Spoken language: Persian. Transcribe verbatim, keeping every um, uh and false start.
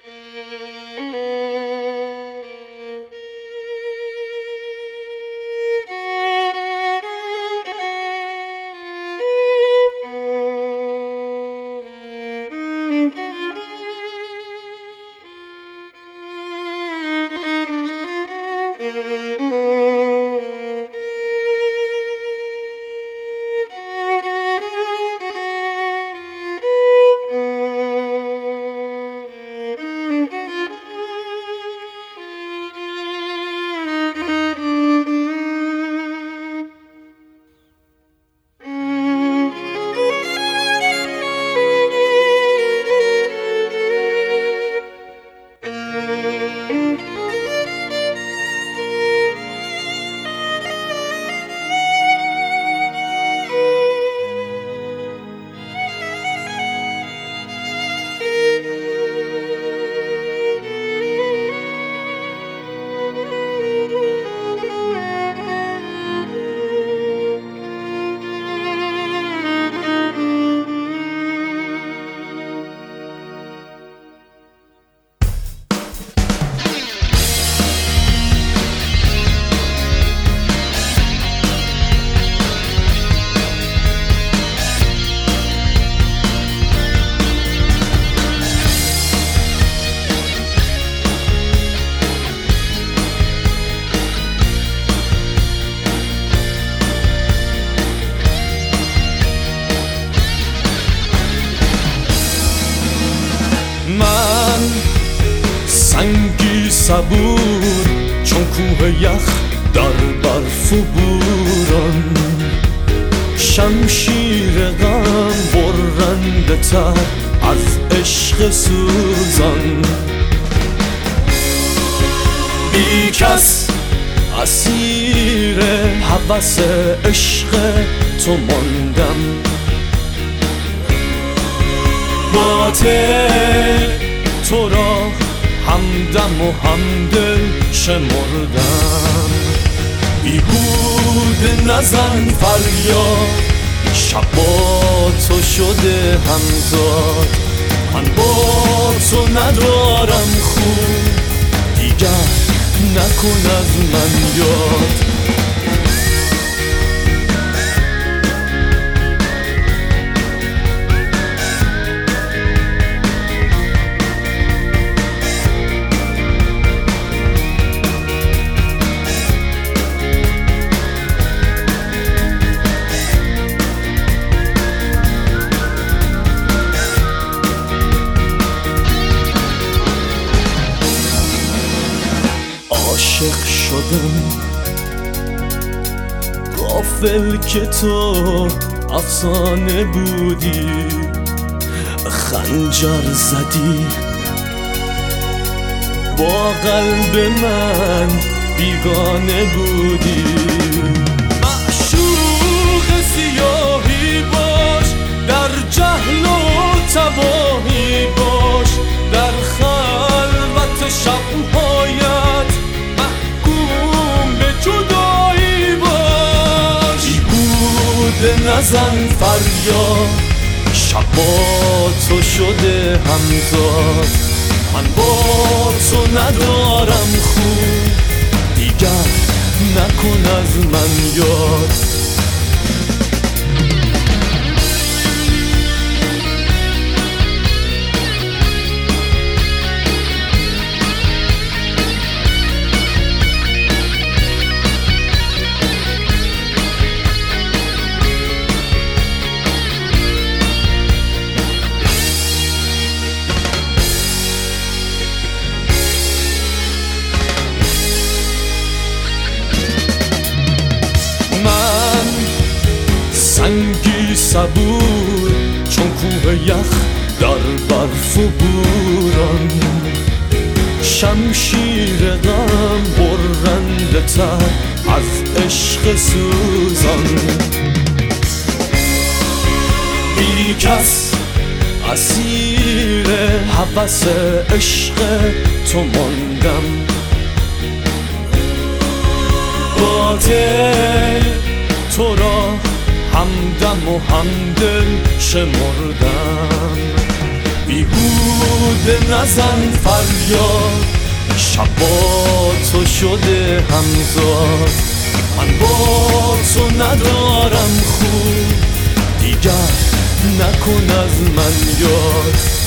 من سنگی صبور چون کوه یخ در برف و بوران، شمشیر غم برنده تر از عشق سوزان. بی کس اسیر هوس عشق تو ماندم، باطل تو را همدم و همدل شمردم. بیهوده نزن فریاد، شب با تو شده همزاد. من با تو ندارم خون، دیگر نکن از من یاد. عاشق شدم غافل که تو افسانه بودی، خنجر زدی با قلب من بیگانه بودی. معشوق سیاهی باش، در جهل و تباهی باش، در خلوت شبهایت محکوم به جدایی باش. بیهوده نزن فریاد، شب با تو شده همزاد. من با تو ندارم خون، دیگر نکن از من یاد. من سنگی صبور چون کوه یخ در برف و بوران، شمشیر غم برنده تر از عشق سوزان. بی کس اسیر هوس عشق تو ماندم، باطل تو را همدم و همدل شمردم. بیهوده نزن فریاد، شب با تو شده همزاد. من با تو ندارم خوب، دیگر نکن از من یاد.